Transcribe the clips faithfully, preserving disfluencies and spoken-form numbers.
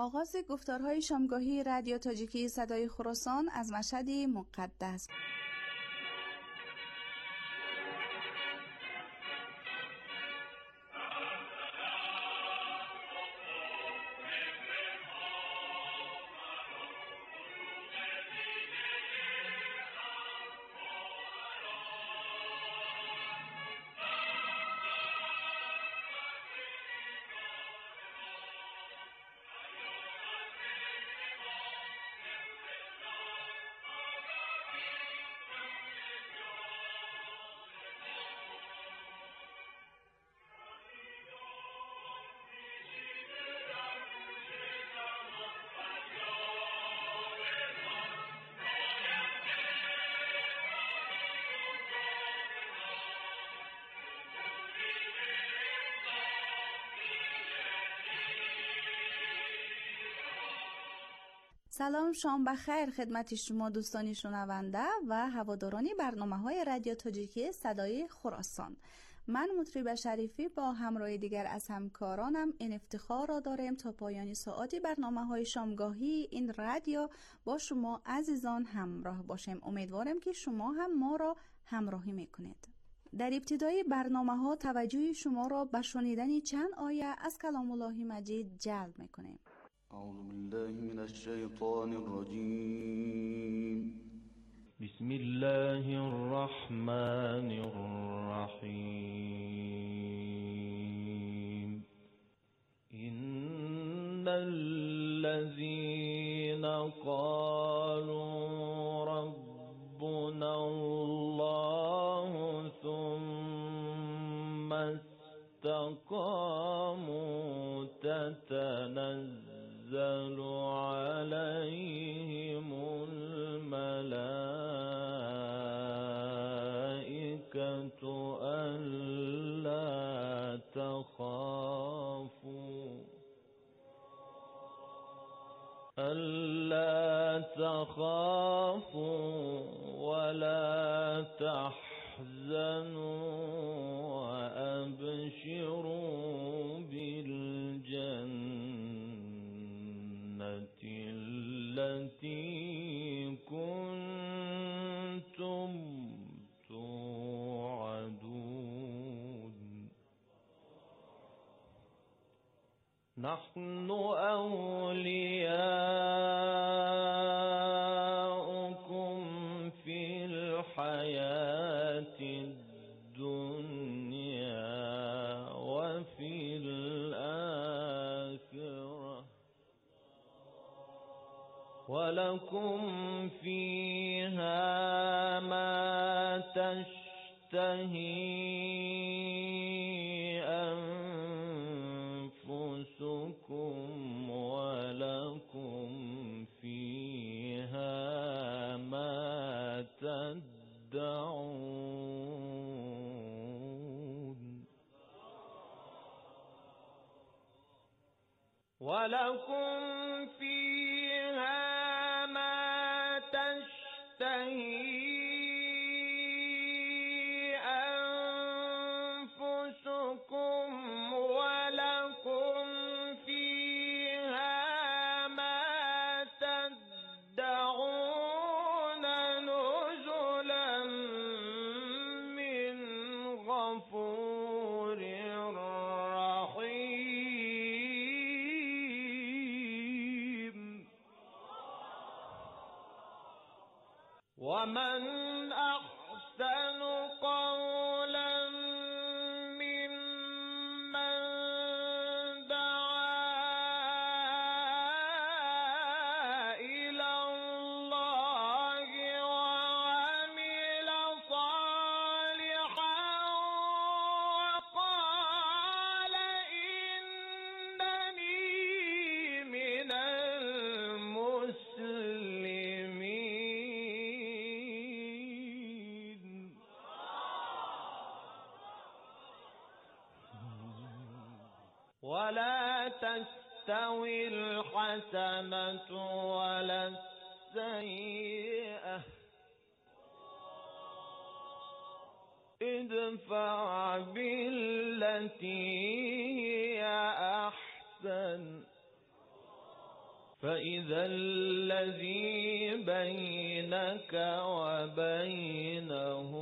آغاز گفتارهای شامگاهی رادیو تاجیکی صدای خراسان از مشهد مقدس. سلام، شام بخیر خدمت شما دوستانی شنونده و هواداران برنامه‌های رادیو تاجیکی صدای خراسان. من مطرب شریفی با همراه دیگر از همکارانم این افتخار را داریم تا پایان ساعتی برنامه‌های شامگاهی این رادیو با شما عزیزان همراه باشیم. امیدوارم که شما هم ما را همراهی میکنید. در ابتدای برنامه‌ها توجه شما را به شنیدن چند آیه از کلام الله مجید جلب میکنیم. أعوذ بالله من الشيطان الرجيم. بسم الله الرحمن الرحيم. إن الذين قالوا ربنا الله ثم استقاموا تتنزل تنزل عليهم الملائكة ألا تخافوا ألا تخافوا ولا تحزنوا وأبشروا بالجنة التي كنتم توعدون. نحن أولياؤكم في الحياة الدنيا وفي الآخرة ولكم فيها ما تشتهي أنفسكم ولكم فيها ما تدعون ولكم فيها ما تشتهي أنفسكم ولكم فيها ما تدعون نزلا من غفور رحيم. ومن أحسن قولا ممن دعا إلى الله وعمل صالحا وقال إنني من المسلمين. ولا تستوي الحسنة ولا السيئة ادفع بالتي هي أحسن فإذا الذي بينك وبينه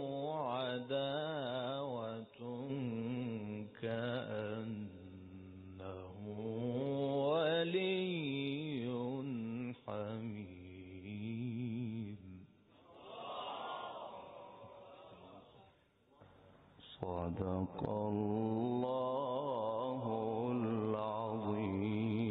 عداوة كأنه ولي حميم. صدق الله العظيم.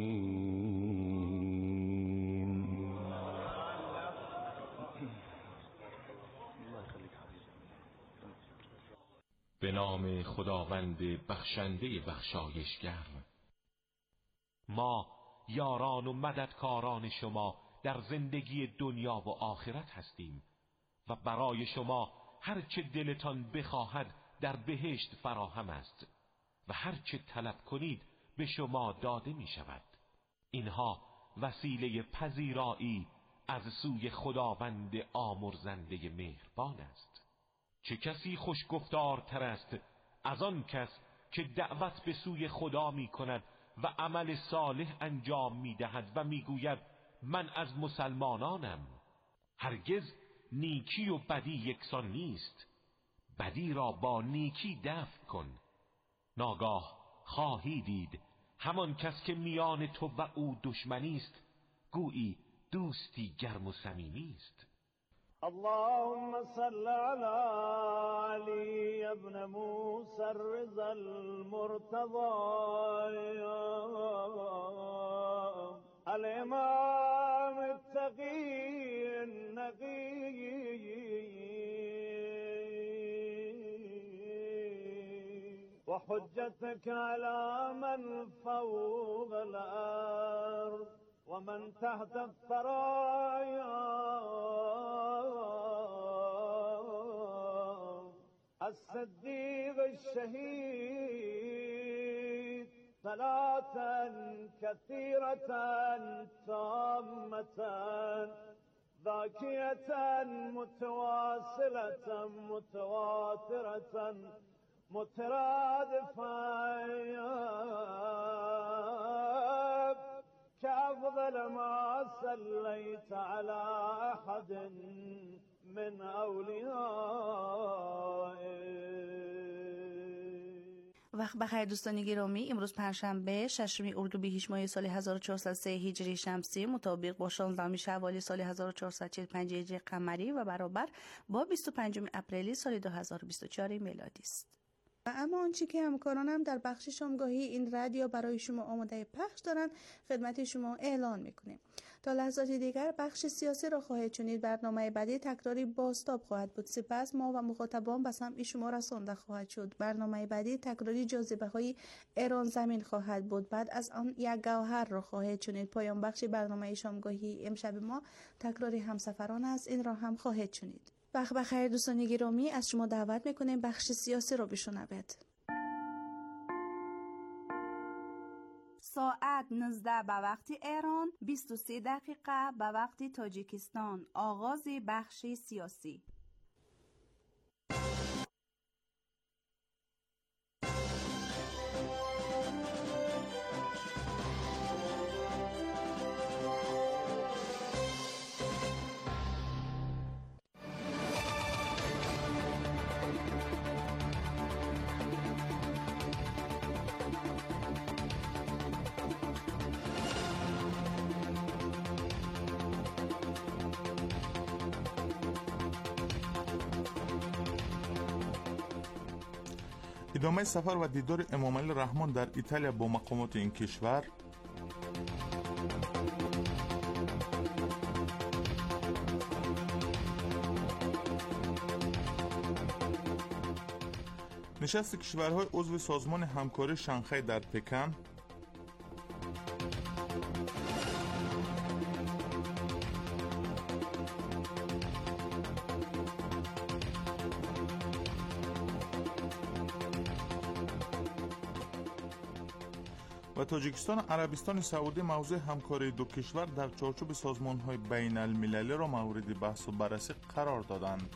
به نام خداوند بخشنده بخشایشگر. ما یاران و مددکاران شما در زندگی دنیا و آخرت هستیم و برای شما هر چه دلتان بخواهد در بهشت فراهم است و هر چه طلب کنید به شما داده می شود. اینها وسیله پذیرایی از سوی خداوند آمرزنده مهربان است. چه کسی خوشگفتارتر است از آن کس که دعوت به سوی خدا می کند و عمل صالح انجام می دهد و می گوید من از مسلمانانم. هرگز نیکی و بدی یکسان نیست. بدی را با نیکی دفع کن. ناگاه خواهی دید همان کس که میان تو و او دشمنی است گویی دوستی گرم و صمیمی است. اللهم صل على علي ابن موسى الرضا المرتضى الإمام التقي النقي وحجتك على من فوق الأرض ومن تحت الثرايا الصديق الشهيد صلاة كثيرة تامة ذاكية متواصلة متواترة مترادفة كأفضل ما صليت على أحد من أوليائك. وقت بخیر دوستان گرامی، امروز پنجشنبه ششم اردیبهشت ماه سال هزار و چهارصد و سه هجری شمسی مطابق با شانزدهم شوال سال هزار و چهارصد و چهل و پنج هجری قمری و برابر با بیست و پنجم اپریل سال دو هزار و بیست و چهار میلادی است. و اما آنچه که همکارانم در بخش شامگاهی این رادیو برای شما آماده پخش دارند خدمت شما اعلان میکنیم. تا لحظات دیگر بخش سیاسی را خواهید شنید. برنامه بعدی تکراری بازتاب خواهد بود. سپس ما و مخاطبان به سمع شما رسانده خواهد شد. برنامه بعدی تکراری جاذبه های ایران زمین خواهد بود. بعد از آن یک گوهر را خواهید شنید. پایان بخش برنامه شامگاهی امشب ما تکراری همسفران است. این را هم خواهید شنید. وقت بخیر دوستان گرامی، از شما دعوت میکنیم بخش سیاسی رو بشنوید. ساعت نوزده به وقت ایران، بیست و سه دقیقه به وقت تاجیکستان. آغاز بخش سیاسی. ادامه سفر و دیدار امامعلی رحمان در ایتالیا با مقامات این کشور، نشست کشورهای عضو سازمان همکاری شانگهای در پکن، و تاجیکستان و عربستان سعودی موضوع همکاری دو کشور در چارچوب سازمان‌های بین المللی را مورد بحث و بررسی قرار دادند.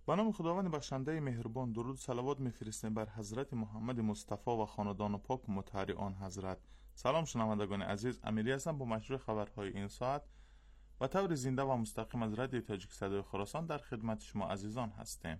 به نام خداوند بخشنده مهربان، درود و صلوات می‌فرستیم بر حضرت محمد مصطفی و خاندان پاک و مطهر آن حضرت. سلام شنوندگان عزیز، امیری هستم با مشروع خبرهای این ساعت و طور زنده و مستقیم از رادیو تاجیک صدای خراسان در خدمت شما عزیزان هستیم.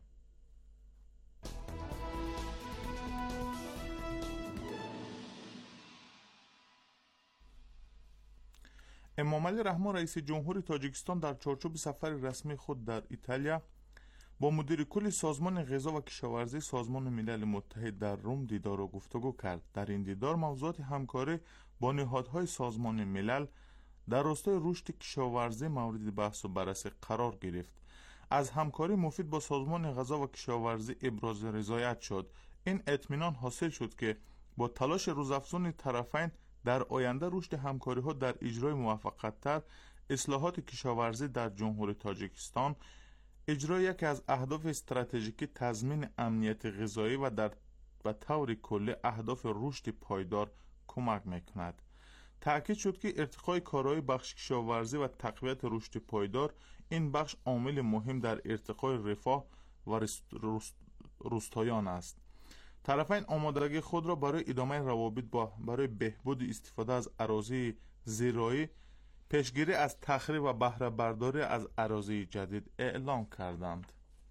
امامعلی رحمان رئیس جمهور تاجیکستان در چارچوب سفر رسمی خود در ایتالیا با مدیر کل سازمان غذا و کشاورزی سازمان ملل متحد در روم دیدار و گفتگو کرد. در این دیدار موضوعات همکاری با نهادهای سازمان ملل در راستای رشد کشاورزی مورد بحث و بررسی قرار گرفت. از همکاری مفید با سازمان غذا و کشاورزی ابراز رضایت شد. این اطمینان حاصل شد که با تلاش روزافزون طرفین در آینده رشد همکاری ها در اجرای موفق‌تر اصلاحات کشاورزی در جمهوری تاجیکستان، اجرای یکی از اهداف استراتژیکی تضمین امنیت غذایی و در به طور کلی اهداف رشد پایدار کمک میکند. تأکید شد که ارتقای کارهای بخش کشاورزی و تقویت رشد پایدار این بخش عامل مهم در ارتقای رفاه و روستایان است. طرفین آمادگی خود را برای ادامه روابط با برای بهبود استفاده از اراضی زیرایی، پیشگیری از تخریب و بهره برداری از اراضی جدید اعلام کردند.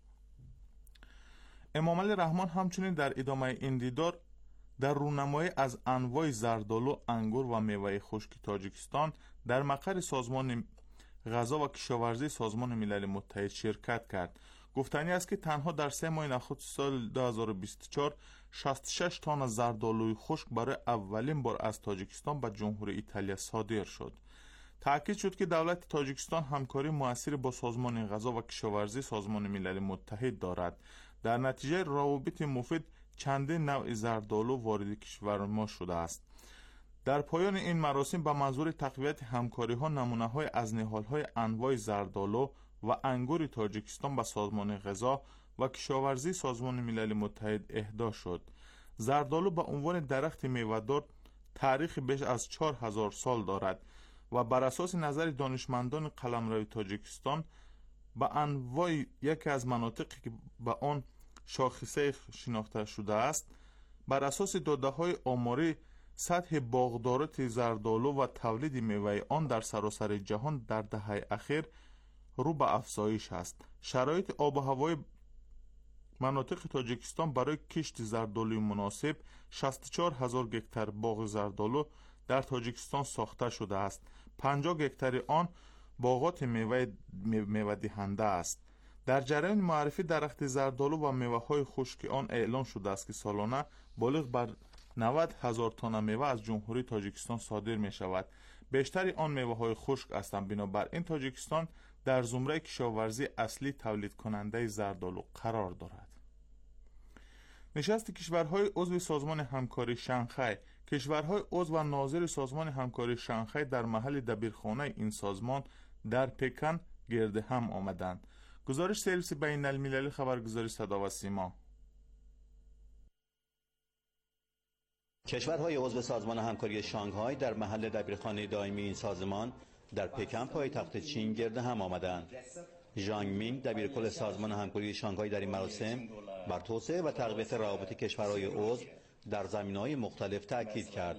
امامعلی رحمان همچنین در ادامه این دیدار در رونمایی از انواع زردالو، انگور و میوه خشک تاجیکستان در مقر سازمان غذا و کشاورزی سازمان ملل متحد شرکت کرد. گفتنی است که تنها در سه ماه نخست سال دو هزار و بیست و چهار شصت و شش تن زردالوی خشک برای اولین بار از تاجیکستان به جمهوری ایتالیا صادر شد. تأکید شد که دولت تاجیکستان همکاری موثری با سازمان غذا و کشاورزی سازمان ملل متحد دارد. در نتیجه روابط مفید چندین نوع زردالو وارد کشور ما شده است. در پایان این مراسم به منظور تقویت همکاری ها نمونه های از نهال های انواع زردالو و انگور تاجیکستان به سازمان غذا و کشاورزی سازمان ملل متحد اهدا شد. زردالو به عنوان درخت میوه‌دار تاریخ بیش از چهار هزار سال دارد و بر اساس نظر دانشمندان قلمرو تاجیکستان به انواع یکی از مناطقی که به آن شاخصه شناخته شده است، بر اساس داده های آماری سطح باغدارت زردالو و تولید میوه آن در سراسر جهان در دهه اخیر رو به افزایش است. شرایط آب و هوای مناطق تاجیکستان برای کشت زردالوی مناسب شصت و چهار هزار گکتار باغ زردالو در تاجیکستان ساخته شده است. پنجاه گکتار آن باغات میوه میوه دهنده است. در جریان معرفی درخت زردالو و میوه های خشک آن اعلام شده است که سالانه بالغ بر نود هزار تن میوه از جمهوری تاجیکستان صادر می شود. بیشتر آن میوه های خشک هستند. بنابراین تاجیکستان در زمره کشاورزی اصلی تولید کننده زردالو قرار دارد. نشست کشورهای عضو سازمان همکاری شانگهای، کشورهای عضو و ناظر سازمان همکاری شانگهای در محل دبیرخانه این سازمان در پکن گرد هم آمدند. گزارش سرویس بین المللی خبرگزاری صدا و سیما. کشورهای عضو سازمان همکاری شانگهای در محل دبیرخانه دائمی این سازمان در پکن پایتخت چین گرد هم آمدند. ژانگ مینگ دبیرکل سازمان همکاری شانگهای در این مراسم بر توسعه و تقویت روابط کشورهای عضو در زمینه‌های مختلف تاکید کرد.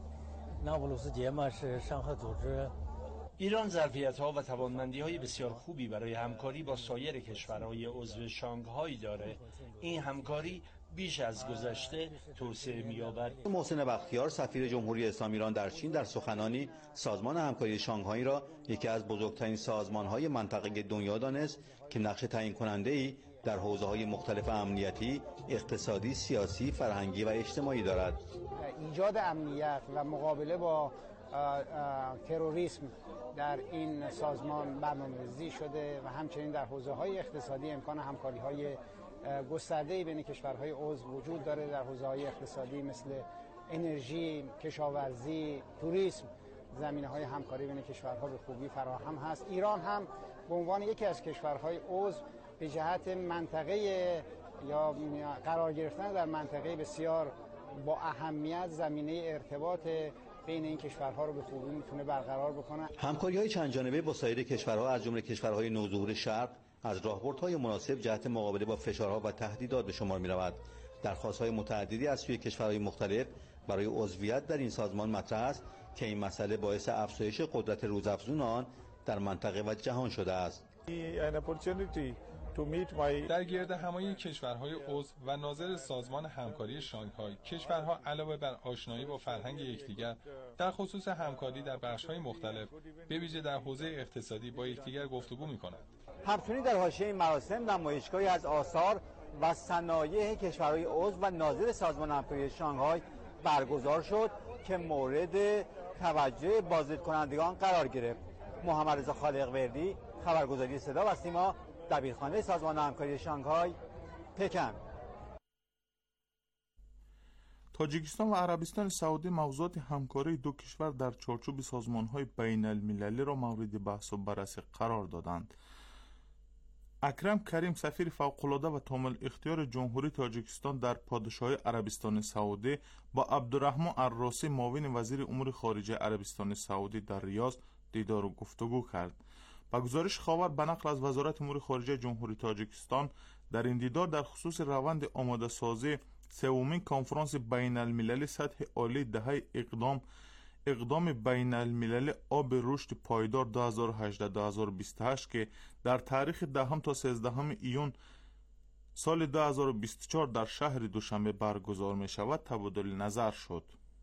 ایران ظرفیت‌ها و توانمندی‌های بسیار خوبی برای همکاری با سایر کشورهای عضو شانگهای داره. این همکاری بیش از گذشته توسعه می‌یابد. محسن بختیار سفیر جمهوری اسلامی ایران در چین در سخنانی سازمان همکاری شانگهای را یکی از بزرگترین سازمان‌های منطقه دنیا دانست که نقش تعیین کننده‌ای در حوزه‌های مختلف امنیتی، اقتصادی، سیاسی، فرهنگی و اجتماعی دارد. ایجاد امنیت و مقابله با تروریسم در این سازمان برنامه‌ریزی شده و همچنین در حوزه‌های اقتصادی امکان همکاری‌های گسترده‌ای بین کشورهای عضو وجود داره. در حوزه‌های اقتصادی مثل انرژی، کشاورزی، توریسم زمینه‌های همکاری بین کشورها به خوبی فراهم هست. ایران هم به عنوان یکی از کشورهای عضو به جهت منطقه یا قرار گرفتن در منطقه بسیار با اهمیت زمینه ارتباط بین این کشورها رو به خوبی میتونه برقرار بکنه. همکاری‌های چند جانبه با سایر کشورها از جمله کشورهای نوظهور شرق از راهبردهای مناسب جهت مقابله با فشارها و تهدیدات به شمار می‌رود. درخواست‌های متعددی از سوی کشورهای مختلف برای عضویت در این سازمان مطرح است که این مسئله باعث افزایش قدرت روزافزون آن در منطقه و جهان شده است. در گرد همایی کشورهای عضو و ناظر سازمان همکاری شانگهای، کشورها علاوه بر آشنایی با فرهنگ یکدیگر در خصوص همکاری در بخش‌های مختلف به ویژه در حوزه اقتصادی با یکدیگر گفتگو می‌کنند. همچنین در حاشیه این مراسم نمایشگاهی از آثار و صنایع کشورهای عضو و ناظر سازمان همکاری شانگهای برگزار شد که مورد توجه بازدیدکنندگان قرار گرفت. محمد رضا خالق‌وردی، خبرگزاری صدا و سیما، دبیرخانه سازمان همکاری شانگهای، پکن. تاجیکستان و عربستان سعودی موضوعات همکاری دو کشور در چارچوب سازمان‌های بین المللی را مورد بحث و بررسی قرار دادند. اکرم کریم سفیر فوق‌العاده و کامل اختیار جمهوری تاجیکستان در پادشاهی عربستان سعودی با عبدالرحمن الراسی معاون وزیر امور خارجه عربستان سعودی در ریاض دیدار و گفتگو کرد. با گزارش خاور به نقل از وزارت امور خارجه جمهوری تاجیکستان، در این دیدار در خصوص روند آماده سازی سومین کنفرانس بین المللی سطح عالی دهه اقدام اقدام بین المللی آب رشد پایدار دو هزار و هجده تا دو هزار و بیست و هشت که در تاریخ دهم تا سیزدهم ایون سال دو هزار و بیست و چهار در شهر دوشنبه برگزار می شود تبادل نظر شد.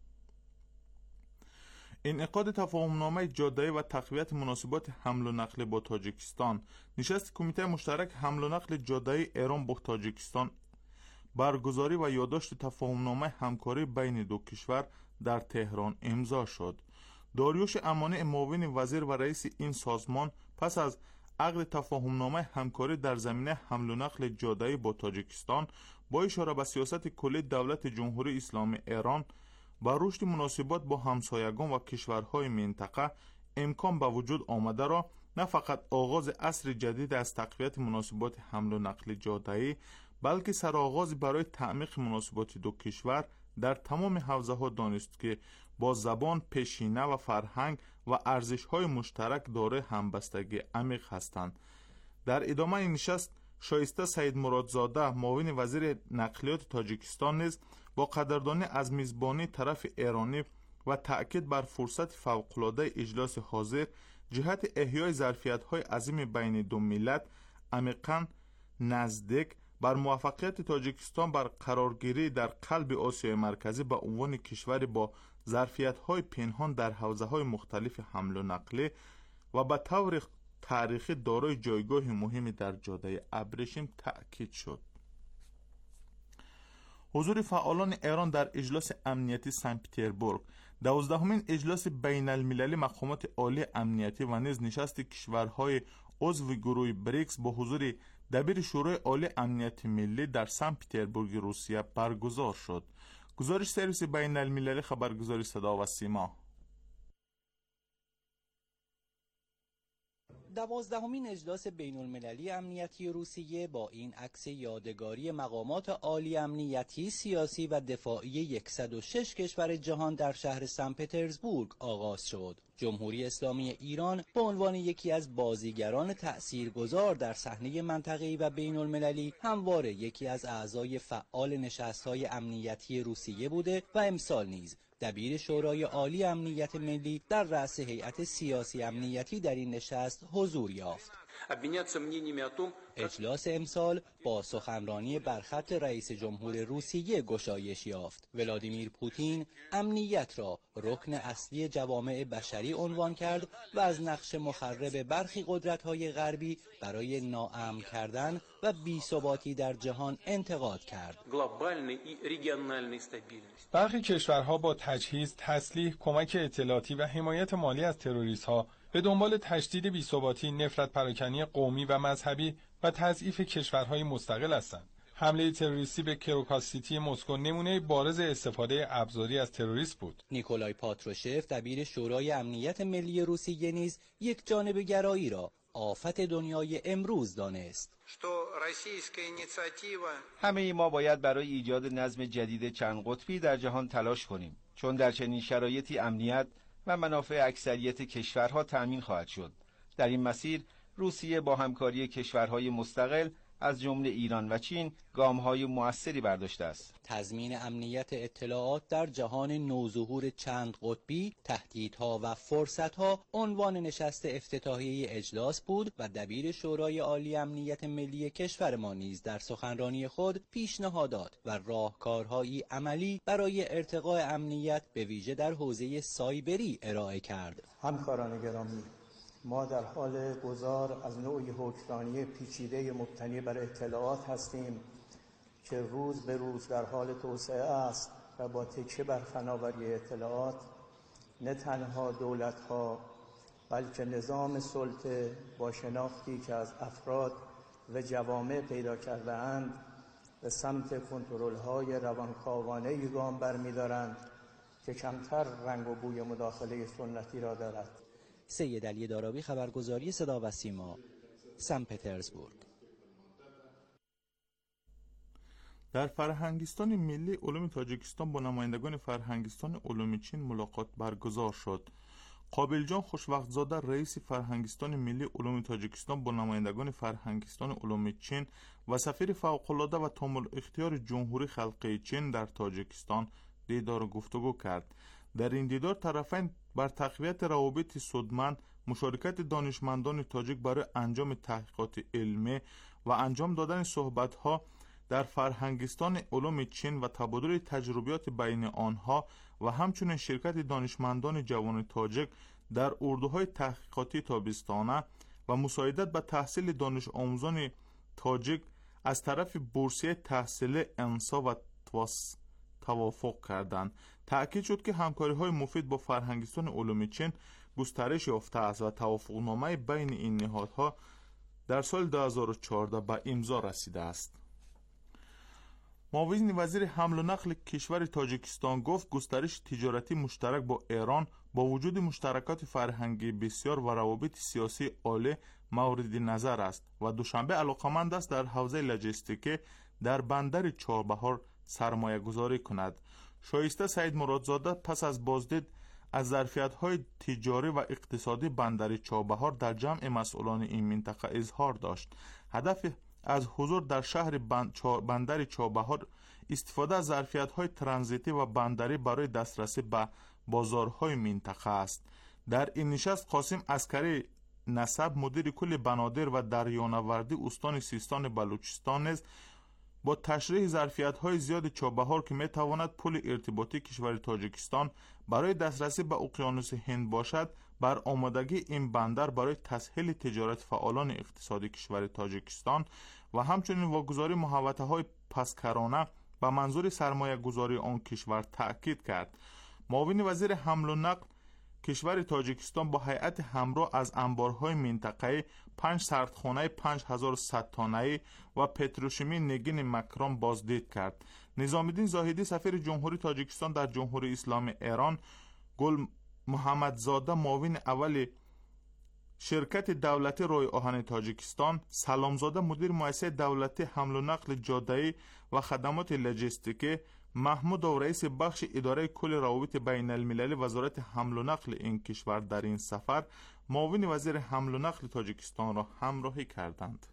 انعقاد تفاهمنامه جاده‌ای و تقویت مناسبات حمل و نقل با تاجیکستان، نشست کمیته مشترک حمل و نقل جاده‌ای ایران با تاجیکستان، برگزاری و یادداشت تفاهمنامه همکاری بین دو کشور در تهران امضا شد. داریوش امانی معاون وزیر و رئیس این سازمان پس از عقد تفاهمنامه همکاری در زمینه حمل و نقل جاده‌ای با تاجیکستان با اشاره به سیاست کلی دولت جمهوری اسلامی ایران با رشد مناسبات با همسایگان و کشورهای منطقه امکان به وجود آمده را نه فقط آغاز عصر جدید از تقویت مناسبات حمل و نقل جاده‌ای بلکه سرآغاز برای تعمیق مناسبات دو کشور در تمام حوزه ها دانست که با زبان، پیشینه و فرهنگ و ارزش های مشترک داره همبستگی عمیق هستند. در ادامه این نشست شایسته سید مرادزاده معاون وزیر نقلیات تاجیکستان نیز با قدردانی از میزبانی طرف ایرانی و تأکید بر فرصت فوق‌العاده اجلاس حاضر جهت احیای ظرفیت‌های عظیم بین دو ملت عمیقاً نزدیک بر موفقیت تاجیکستان بر قرارگیری در قلب آسیای مرکزی به عنوان کشوری با ظرفیت‌های پنهان در حوزه‌های مختلف حمل و نقل و به طور تاریخی دارای جایگاه مهمی در جاده ابریشم تأکید شد. حضور فعالان ایران در اجلاس امنیتی سن پترزبورگ، دوازدهمین اجلاس بین المللی مقامات عالی امنیتی و نیز نشست کشورهای عضو گروه بریکس با حضور دبیر شورای عالی امنیت ملی در سن پترزبورگ روسیه برگزار شد. گزارش سرویس بین المللی خبرگزاری صدا و سیما. دوازدهمین اجلاس بین المللی امنیتی روسیه با این عکس یادگاری مقامات عالی امنیتی، سیاسی و دفاعی صد و شش کشور جهان در شهر سن پترزبورگ آغاز شد. جمهوری اسلامی ایران به عنوان یکی از بازیگران تأثیرگذار در صحنه منطقه‌ای و بین المللی همواره یکی از اعضای فعال نشست‌های امنیتی روسیه بوده و امسال نیز دبیر شورای عالی امنیت ملی در رأس هیئت سیاسی امنیتی در این نشست حضور یافت. اجلاس امسال با سخنرانی برخط رئیس جمهور روسیه گشایش یافت. ولادیمیر پوتین امنیت را رکن اصلی جوامع بشری عنوان کرد و از نقش مخرب برخی قدرت‌های غربی برای ناامن کردن و بی‌ثباتی در جهان انتقاد کرد. برخی کشورها با تجهیز، تسلیح، کمک اطلاعاتی و حمایت مالی از تروریست‌ها به دنبال تشدید بی‌ثباتی، نفرت پراکنی قومی و مذهبی و تضعیف کشورهای مستقل هستند. حمله تروریستی به کروکاس سیتی مسکو نمونه بارز استفاده ابزاری از تروریست بود. نیکولای پاتروشف دبیر شورای امنیت ملی روسیه نیز یک جانبه گرایی را آفت دنیای امروز دانست. همه ای ما باید برای ایجاد نظم جدید چند قطبی در جهان تلاش کنیم، چون در چنین شرایطی امنیت و منافع اکثریت کشورها تأمین خواهد شد. در این مسیر روسیه با همکاری کشورهای مستقل از جمله ایران و چین گام‌های مؤثری برداشته است. تضمین امنیت اطلاعات در جهان نوظهور چند قطبی، تهدیدها و فرصتها عنوان نشست افتتاحیه اجلاس بود و دبیر شورای عالی امنیت ملی کشور ما نیز در سخنرانی خود پیشنهادات و راهکارهایی عملی برای ارتقاء امنیت به ویژه در حوزه سایبری ارائه کرد. همکاران گرامی، ما در حال گذار از نوعی حکمرانی پیچیده مبتنی بر اطلاعات هستیم که روز به روز در حال توسعه است و با تکیه بر فناوری اطلاعات نه تنها دولت‌ها بلکه نظام سلطه با شناختی که از افراد و جوامع پیدا کرده‌اند به سمت کنترل‌های روانکاوانه‌ای گام برمی‌دارند که کمتر رنگ و بوی مداخله سنتی را دارد. سید علی دارابی، خبرگزاری صدا و سیما، سن پترزبورگ. در فرهنگستان ملی علوم تاجیکستان با نمایندگان فرهنگستان علوم چین ملاقات برگزار شد. قابل جان خوشوقتزاده رئیس فرهنگستان ملی علوم تاجیکستان با نمایندگان فرهنگستان علوم چین و سفیر فوق‌العاده و تام الاختیار جمهوری خلقی چین در تاجیکستان دیدار و گفتگو کرد. در این دیدار طرفین بر تقویت روابط سودمند، مشارکت دانشمندان تاجیک برای انجام تحقیقات علمی و انجام دادن صحبت‌ها در فرهنگستان علوم چین و تبادل تجربیات بین آنها و همچنین شرکت دانشمندان جوان تاجیک در اردوهای تحقیقاتی تابستانه و مساعدت به تحصیل دانش آموزان تاجیک از طرف بورسیه تحصیل انسا و تواس توافق کردند. تأکید شد که همکاری‌های مفید با فرهنگستان علوم چین گسترش یافته است و توافقنامه بین این نهادها در سال دو هزار و چهارده به امضا رسیده است. معاون وزیر حمل و نقل کشور تاجیکستان گفت گسترش تجارتی مشترک با ایران با وجود مشترکات فرهنگی بسیار و روابط سیاسی عالی مورد نظر است و دوشنبه علاقمند است در حوزه لوجستیکی در بندر چهاربهار سرمایه گذاری کند. شایسته سید مرادزاده پس از بازدید از ظرفیت‌های تجاری و اقتصادی بندر چهاربهار در جمع مسئولان این منطقه اظهار داشت. هدف از حضور در شهر بندر چهاربهار استفاده از ظرفیت‌های ترانزیتی و بندری برای دسترسی به بازارهای منطقه است. در این نشست قاسم عسکری نسب مدیر کل بنادر و دریانوردی استان سیستان بلوچستان نیز با تشریح ظرفیت‌های زیاد چهاربهار که می‌تواند پل ارتباطی کشور تاجیکستان برای دسترسی به اقیانوس هند باشد، بر آمادگی این بندر برای تسهیل تجارت فعالان اقتصادی کشور تاجیکستان و همچنین واگذاری محوطه‌های پسکرانه به منظور سرمایه گذاری آن کشور تأکید کرد. معاون وزیر حمل و نقل کشور تاجیکستان با هیئت همراه از انبارهای منطقه‌ای پنج سردخانه پنج هزار و صد تانه‌ای و پتروشیمی نگین مکران بازدید کرد. نظام‌الدین زاهدی سفیر جمهوری تاجیکستان در جمهوری اسلامی ایران، گل محمدزاده معاون اول شرکت دولتی روی آهن تاجیکستان، سلامزاده مدیر مؤسسه دولتی حمل و نقل جاده‌ای و خدمات لوجستیکی، محمود او رئیس بخش اداره کل روابط بین المللی وزارت حمل و نقل این کشور در این سفر معاون وزیر حمل و نقل تاجیکستان را همراهی کردند.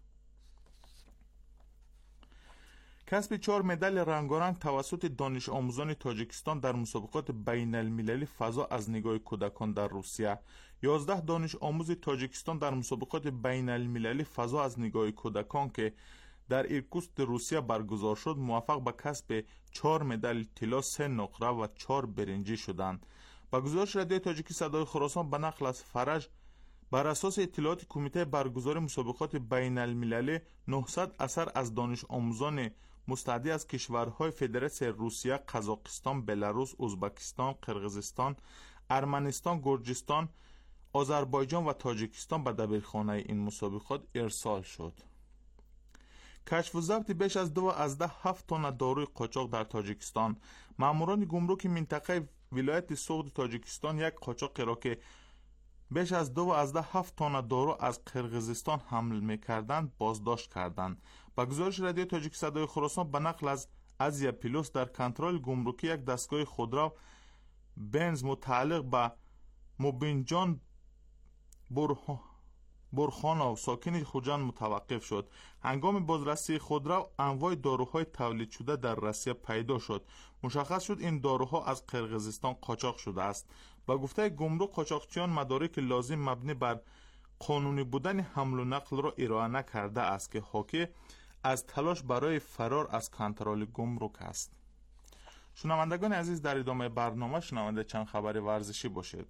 کسب چهار مدال رنگارنگ توسط دانش آموزان تاجیکستان در مسابقات بین المللی فضا از نگاه کودکان در روسیه. یازده دانش آموز تاجیکستان در مسابقات بین المللی فضا از نگاه کودکان که در ایرکوتسک روسیه برگزار شد موفق به کسب چهار مدال طلا، سه نقره و چهار برنجی شدند. با گزارش رادیو تاجیکی صدای خراسان به نقل از فرج، بر اساس اطلاعات کمیته برگزار مسابقات بین المللی نهصد اثر از دانش آموزان مستعدی از کشورهای فدراسیون روسیه، قزاقستان، بلاروس، ازبکستان، قرقیزستان، ارمنستان، گرجستان، آذربایجان و تاجیکستان به دبیرخانه این مسابقات ارسال شد. کشف و ضبط بیش از دو از ده هفت تن داروی قاچاق در تاجیکستان. ماموران گمرک منطقه ولایت سوغد تاجیکستان یک قاچاق را که بیش از دو از ده هفت تن دارو از قرقیزستان حمل می‌کردند بازداشت کردند. با گزارش رادیو تاجیک صدای خراسان به نقل از ازیا پیلوس در کنترل گمرکی یک دستگاه خودرو بنز متعلق به مبینجان برهان برخانو ساکن خوجند متوقف شد. هنگام بازرسی خودرو انواع داروهای تولید شده در روسیه پیدا شد. مشخص شد این داروها از قرقیزستان قاچاق شده است. با گفته گمرک قاچاقچیان مدارک لازم مبنی بر قانونی بودن حمل و نقل را ارائه نکرده است که حاکی از تلاش برای فرار از کنترل گمرک است. شنوندگان عزیز، در ادامه برنامه شنونده چند خبر ورزشی باشید.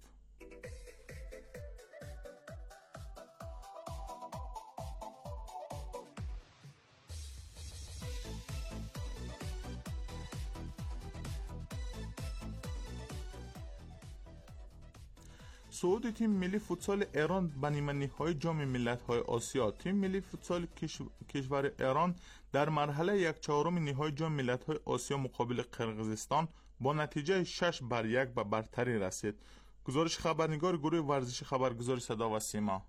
صعود تیم ملی فوتسال ایران به نیمه نهایی جام ملت‌های آسیا. تیم ملی فوتسال کشور ایران در مرحله یک چهارم نهایی جام ملت‌های آسیا مقابل قرقیزستان با نتیجه شش بر یک به برتری رسید. گزارش خبرنگار گروه ورزشی خبرگزاری صدا و سیما.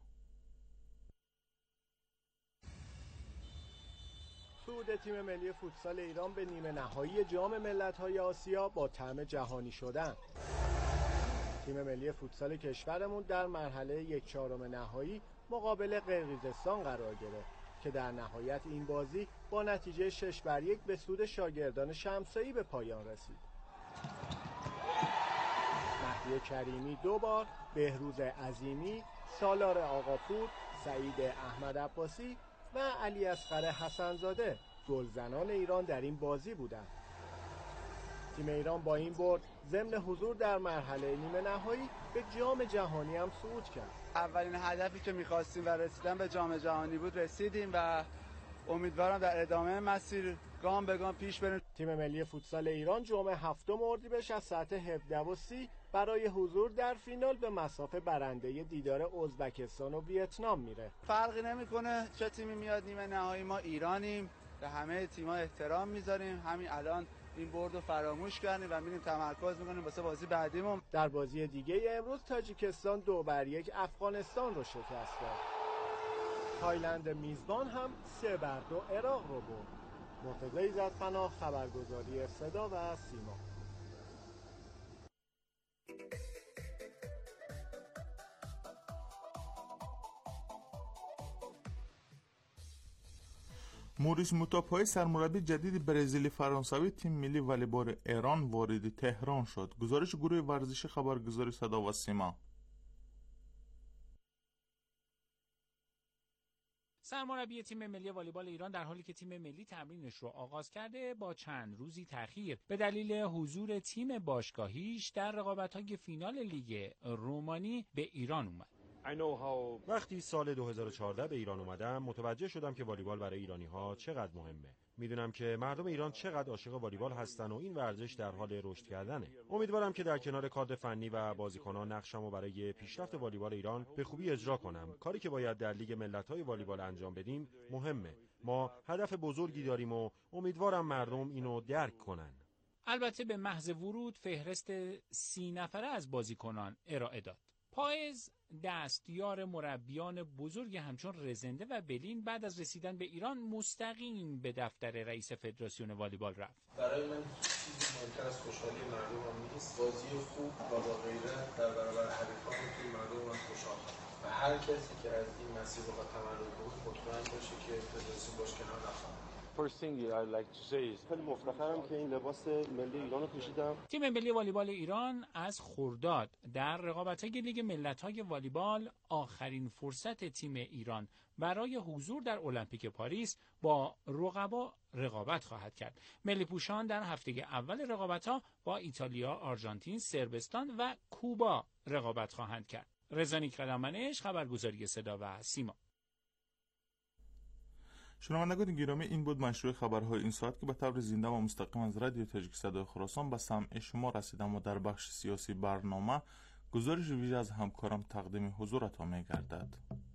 صعود تیم ملی فوتسال ایران به نیمه نهایی جام ملت‌های آسیا با طعم جهانی شدن. تیم ملی فوتسال کشورمون در مرحله یک چهارم نهایی مقابل قرقیزستان قرار گرفت که در نهایت این بازی با نتیجه شش بر یک به سود شاگردان شمسایی به پایان رسید. مهدی کریمی دو بار، بهروز عظیمی، سالار آقاپور، سعید احمد عباسی و علی اصغر حسنزاده گلزنان ایران در این بازی بودند. تیم ایران با این برد ضمن حضور در مرحله نیمه نهایی به جام جهانی هم صعود کرد. اولین هدفی که می‌خواستیم و رسیدن به جام جهانی بود رسیدیم و امیدوارم در ادامه مسیر گام به گام پیش بریم. تیم ملی فوتسال ایران جمعه هفتم اردیبهشت از ساعت هفده و سی برای حضور در فینال به مصاف برنده دیدار ازبکستان و ویتنام میره. فرقی نمیکنه چه تیمی میاد نیمه نهایی، ما ایرانیم، به همه تیم‌ها احترام میذاریم. همین الان این برد رو فراموش کردیم و میریم تمرکز میکنیم واسه بازی بعدیمون. در بازی دیگه امروز تاجیکستان دو بر یک افغانستان رو شکست داد. تایلند میزبان هم سه بر دو عراق رو برد. مرتضی عزت‌پناه، خبرگزاری صدا و سیما. موریس موتاپای سرمربی جدید برزیلی فرانسوی تیم ملی والیبال ایران وارد تهران شد. گزارش گروه ورزشی خبرگزاری صدا و سیما. سرمربی تیم ملی والیبال ایران در حالی که تیم ملی تمرینش رو آغاز کرده با چند روزی تأخیر به دلیل حضور تیم باشگاهیش در رقابت‌های فینال لیگ رومانی به ایران اومد. وقتی سال دو هزار و چهارده به ایران اومدم متوجه شدم که والیبال برای ایرانی‌ها چقدر مهمه. میدونم که مردم ایران چقدر عاشق والیبال هستن و این ورزش در حال رشد کردنه. امیدوارم که در کنار کادر فنی و بازیکنان نقشمو برای پیشرفت والیبال ایران به خوبی اجرا کنم. کاری که باید در لیگ ملت‌های والیبال انجام بدیم مهمه. ما هدف بزرگی داریم و امیدوارم مردم اینو درک کنن. البته به محض ورود فهرست سی نفره از بازیکنان ارائه داد. پایز دستیار مربیان بزرگ همچون رزنده و بلین بعد از رسیدن به ایران مستقیم به دفتر رئیس فدراسیون والیبال رفت. برای من چیزی مهمتر از خوشحالی مردمم نیست. بازی خوب و با غیرت در برابر حریفان توی مردم من خوشحالم و هر کسی که از این مسیر بخواد تمرد کنه مطمئن باشه که فدراسیون باش کنار نخواهد. First thing I'd like to say is خیلی مفتخرم که این لباس ملی ایران رو پوشیدم. تیم ملی والیبال ایران از خرداد در رقابت‌های لیگ ملت‌های والیبال آخرین فرصت تیم ایران برای حضور در المپیک پاریس با رقبا رقابت خواهد کرد. ملی پوشان در هفته اول رقابت‌ها با ایتالیا، آرژانتین، صربستان و کوبا رقابت خواهند کرد. رضا نیک‌ردمنش، خبرگزاری صدا و سیما. شنوندگان گرامی، این بود مشروع خبرهای این ساعت که به طور زنده و مستقیم از رادیو تاجیک صدای خراسان به سمع شما رسیدم و در بخش سیاسی برنامه گزارش ویژه از همکارم تقدیم حضورتان می‌گردد.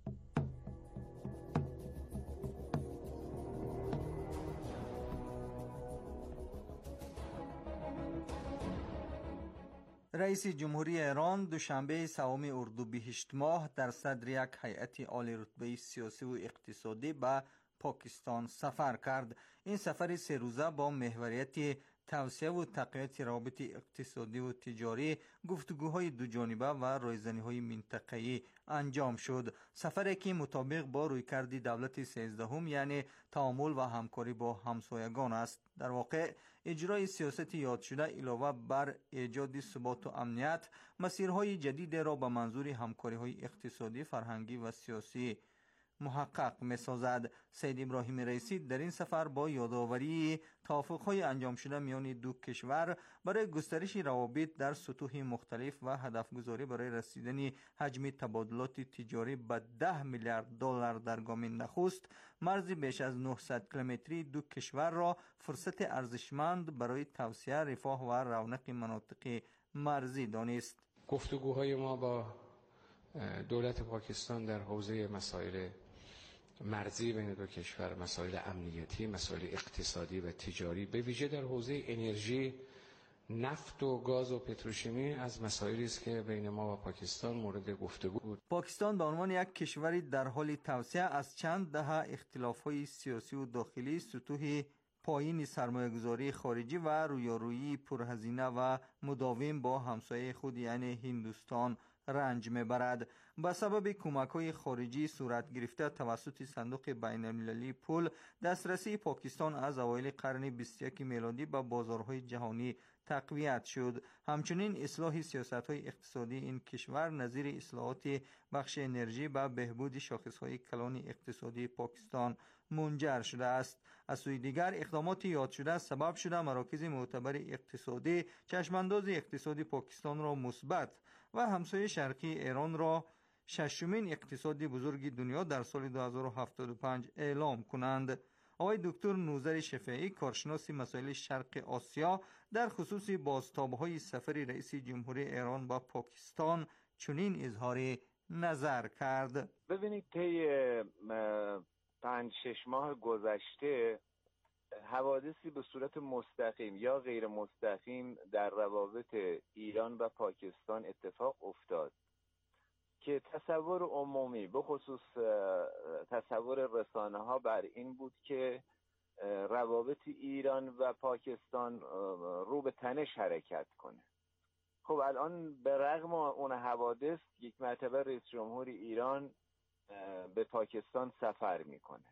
رئیس جمهوری ایران دوشنبه سوم اردیبهشت ماه در صدر یک هیئت عالی رتبه سیاسی و اقتصادی به پاکستان سفر کرد. این سفر سه روزه با محوریت توسعه و تقویت روابط اقتصادی و تجاری، گفتگوهای دوجانبه و رایزنی‌های منطقه‌ای انجام شد. سفری که مطابق با رویکرد دولت سیزدهم یعنی تعامل و همکاری با همسایگان است. در واقع اجرای سیاست یاد شده علاوه بر ایجاد ثبات و امنیت، مسیرهای جدید را به منظور همکاری‌های اقتصادی، فرهنگی و سیاسی محقق می سازد. سید ابراهیم رئیسی در این سفر با یادآوری توافق‌های انجام شده میان دو کشور برای گسترش روابط در سطوح مختلف و هدفگذاری برای رسیدن حجم تبادلات تجاری به ده میلیارد دلار در گام نخست، مرز بیش از نهصد کیلومتری دو کشور را فرصت ارزشمند برای توسعه، رفاه و رونق مناطق مرزی دانست. گفتگوهای ما با دولت پاکستان در حوزه مسائل مرزی بین دو کشور، مسائل امنیتی، مسائل اقتصادی و تجاری، به ویژه در حوزه انرژی، نفت و گاز و پتروشیمی از مسائلی است که بین ما و پاکستان مورد گفتگو بود. پاکستان به عنوان یک کشوری در حال توسعه از چند دهه اختلاف‌های سیاسی و داخلی، سطوح پایین سرمایه‌گذاری خارجی و رویارویی پرهزینه و مداوم با همسایه خود یعنی هندوستان رنج میبرد. به سبب کمک‌های خارجی صورت گرفته توسط صندوق بین‌المللی پول، دسترسی پاکستان از اوایل قرن بیست و یک میلادی به بازارهای جهانی تقویت شد. همچنین اصلاح سیاست‌های اقتصادی این کشور نظیر اصلاحات بخش انرژی به بهبود شاخص‌های کلان اقتصادی پاکستان منجر شده است. از سوی دیگر اقدامات یاد شده سبب شده مراکز معتبر اقتصادی چشمانداز اقتصادی پاکستان را مثبت و همسایه شرقی ایران را ششمین اقتصادی بزرگ دنیا در سال دو هزار و هفتاد و پنج اعلام کنند. آقای دکتر نوذر شفیعی، کارشناس مسائل شرق آسیا، در خصوص بازتاب‌های سفر رئیس جمهوری ایران با پاکستان چنین اظهار نظر کرد. ببینید طی پنج شش ماه گذشته حوادثی به صورت مستقیم یا غیر مستقیم در روابط ایران و پاکستان اتفاق افتاد که تصور عمومی به خصوص تصور رسانه ها بر این بود که روابط ایران و پاکستان رو به تنش حرکت کنه. خب الان به رغم اون حوادث یک مرتبه رئیس جمهور ایران به پاکستان سفر میکنه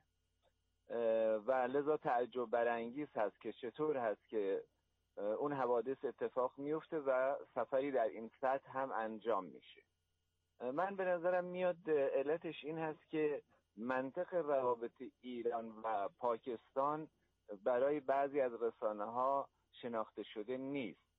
و لذا تعجب برانگیز هست که چطور هست که اون حوادث اتفاق میفته و سفری در این سطح هم انجام میشه. من به نظرم میاد علتش این هست که منطق روابط ایران و پاکستان برای بعضی از رسانه ها شناخته شده نیست.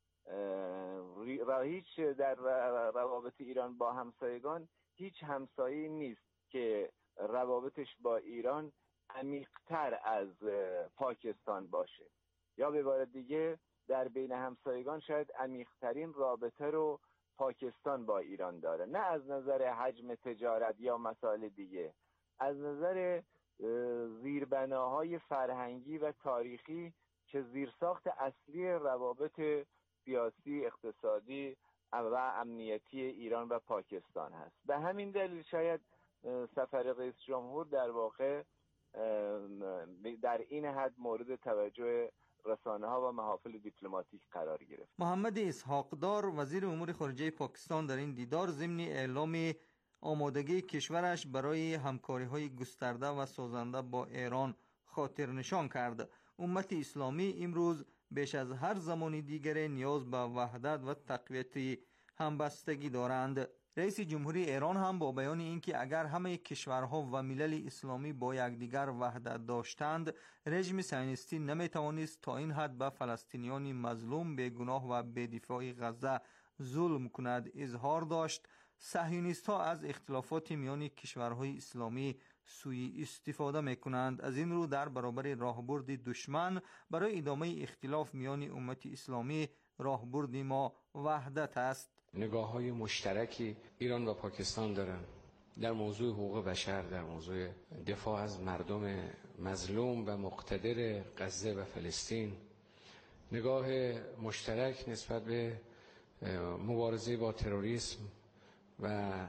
هیچ در روابط ایران با همسایگان هیچ همسایه‌ای نیست که روابطش با ایران عمیق‌تر از پاکستان باشه، یا به عبارت دیگه در بین همسایگان شاید عمیق‌ترین رابطه رو پاکستان با ایران داره، نه از نظر حجم تجارت یا مسائل دیگه، از نظر زیربناهای فرهنگی و تاریخی که زیرساخت اصلی روابط سیاسی، اقتصادی و امنیتی ایران و پاکستان هست. به همین دلیل شاید سفر رئیس جمهور در واقع در این حد مورد توجه رسانه ها و محافل دیپلماتیک قرار گرفت. محمد اسحاقدار، وزیر امور خارجه پاکستان، در این دیدار ضمن اعلام آمادگی کشورش برای همکاری های گسترده و سازنده با ایران خاطر نشان کرد. امت اسلامی امروز بیش از هر زمان دیگر نیاز به وحدت و تقویت همبستگی دارند. رئیس جمهوری ایران هم با بیان اینکه اگر همه کشورها و ملل اسلامی با یکدیگر وحدت داشتند، رژیم صهیونیستی نمیتوانست تا این حد به فلسطینیان مظلوم، بیگناه و بی‌دفاع غزه ظلم کند، اظهار داشت. صهیونیست‌ها از اختلافات میان کشورهای اسلامی سوء استفاده میکنند. از این رو در برابر راهبرد دشمن برای ادامه اختلاف میان امت اسلامی، راهبرد ما وحدت است. نگاه های مشترکی ایران و پاکستان دارن در موضوع حقوق بشر، در موضوع دفاع از مردم مظلوم و مقتدر غزه و فلسطین، نگاه مشترک نسبت به مبارزه با تروریسم و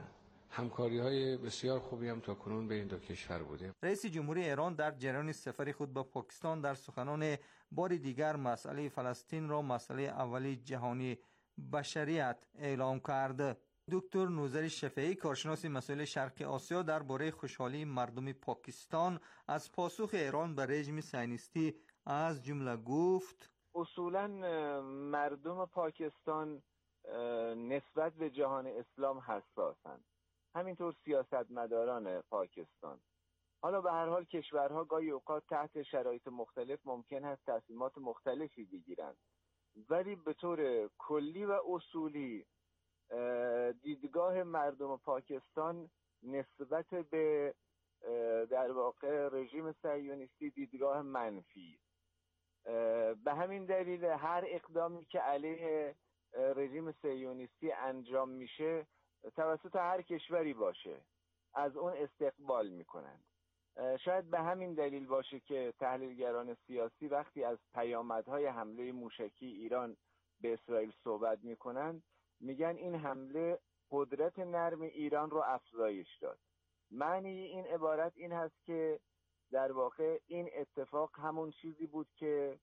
همکاری‌های بسیار خوبی هم تا کنون بین دو کشور بوده. رئیس جمهوری ایران در جریان سفر خود به پاکستان در سخنان بار دیگر مسئله فلسطین را مسئله اولی جهانی بشریت اعلام کرد. دکتر نوذر شفیعی کارشناس مسائل شرق آسیا درباره خوشحالی مردم پاکستان از پاسخ ایران به رژیم صهیونیستی از جمله گفت: اصولا مردم پاکستان نسبت به جهان اسلام حساسند، همینطور سیاستمداران پاکستان. حالا به هر حال کشورها گاهی اوقات تحت شرایط مختلف ممکن است تصمیمات مختلفی بگیرند، ولی به طور کلی و اصولی دیدگاه مردم پاکستان نسبت به در واقع رژیم صهیونیستی دیدگاه منفی. به همین دلیل هر اقدامی که علیه رژیم صهیونیستی انجام میشه توسط هر کشوری باشه از اون استقبال میکنند. شاید به همین دلیل باشه که تحلیلگران سیاسی وقتی از پیامدهای حمله موشکی ایران به اسرائیل صحبت میکنند میگن این حمله قدرت نرم ایران رو افزایش داد. معنی این عبارت این هست که در واقع این اتفاق همون چیزی بود که